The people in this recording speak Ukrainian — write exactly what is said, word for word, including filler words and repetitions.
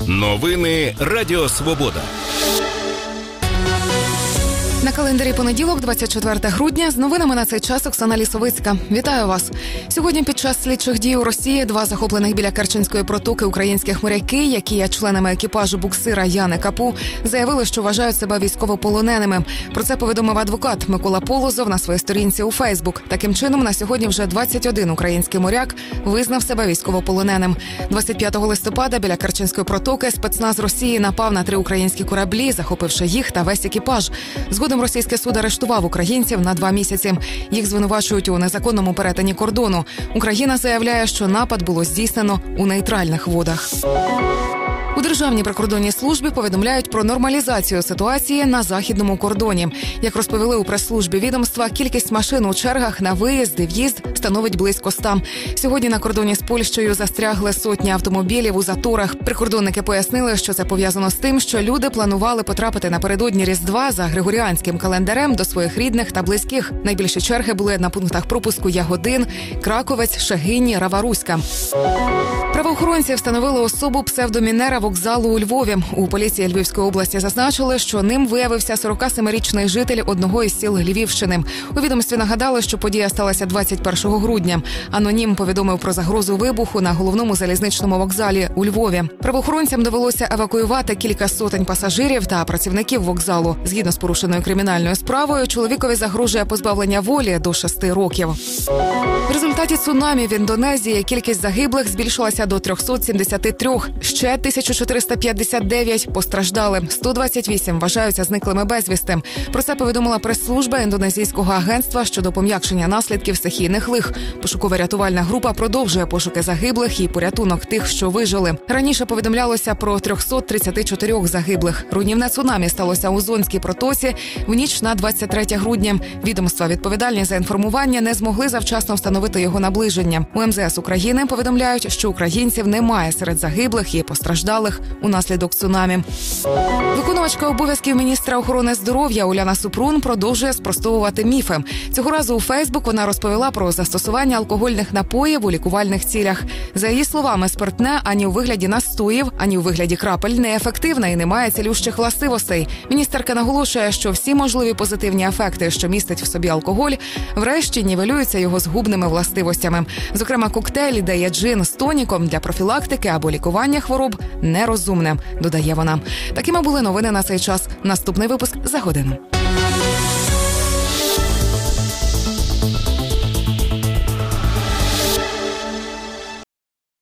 Новини Радіо Свобода. На календарі понеділок, двадцять четверте грудня, з новинами на цей час Оксана Лісовицька. Вітаю вас. Сьогодні під час слідчих дій у Росії два захоплених біля Керченської протоки українських моряки, які є членами екіпажу буксира Яни Капу, заявили, що вважають себе військовополоненими. Про це повідомив адвокат Микола Полозов на своїй сторінці у Фейсбук. Таким чином, на сьогодні вже двадцять один український моряк визнав себе військовополоненим. двадцять п'ятого листопада біля Керченської протоки спецназ Росії напав на три українські кораблі, захопивши їх та весь екіпаж. Згодом російський суд арештував українців на два місяці. Їх звинувачують у незаконному перетині кордону. Україна заявляє, що напад було здійснено у нейтральних водах. У Державній прикордонній службі повідомляють про нормалізацію ситуації на західному кордоні. Як розповіли у прес-службі відомства, кількість машин у чергах на виїзд і в'їзд становить близько ста. Сьогодні на кордоні з Польщею застрягли сотні автомобілів у заторах. Прикордонники пояснили, що це пов'язано з тим, що люди планували потрапити напередодні Різдва за григоріанським календарем до своїх рідних та близьких. Найбільші черги були на пунктах пропуску Ягодин, Краковець, Шегині, Рава-Руська. Правоохоронці встановили особу псевдомінера вокзалу у Львові. У поліції Львівської області зазначили, що ним виявився сорокасемирічний житель одного із сіл Львівщини. У відомстві нагадали, що подія сталася двадцять першого грудня. Анонім повідомив про загрозу вибуху на головному залізничному вокзалі у Львові. Правоохоронцям довелося евакуювати кілька сотень пасажирів та працівників вокзалу. Згідно з порушеною кримінальною справою, чоловікові загрожує позбавлення волі до шести років. В результаті цунамі в Індонезії кількість загиблих збільшилася до триста сімдесят три. Ще тисяча чотириста п'ятдесят дев'ять постраждали. сто двадцять вісім вважаються зниклими безвісти. Про це повідомила прес-служба індонезійського агентства щодо пом'якшення наслідків стихійних лих. Пошуково-рятувальна група продовжує пошуки загиблих і порятунок тих, що вижили. Раніше повідомлялося про триста тридцять чотири загиблих. Руйнівне цунамі сталося у Зонській протоці в ніч на двадцять третє грудня. Відомства, відповідальні за інформування, не змогли завчасно встановити його наближення. У ем зе ес України повідомляють, що українців немає серед загиблих і постраждалих унаслідок цунамі. Виконувачка обов'язків міністра охорони здоров'я Уляна Супрун продовжує спростовувати міфи. Цього разу у Фейсбук вона розповіла про застосування алкогольних напоїв у лікувальних цілях. За її словами, спиртне ані у вигляді настоїв, ані у вигляді крапель не ефективне і не має цілющих властивостей. Міністерка наголошує, що всі можливі позитивні ефекти, що містить в собі алкоголь, врешті нівелюються його згубними властивостями. Зокрема, коктейль, де є джин з тоніком для профілактики або лікування хвороб, нерозумне, додає вона. Такими були новини на цей час. Наступний випуск за годину.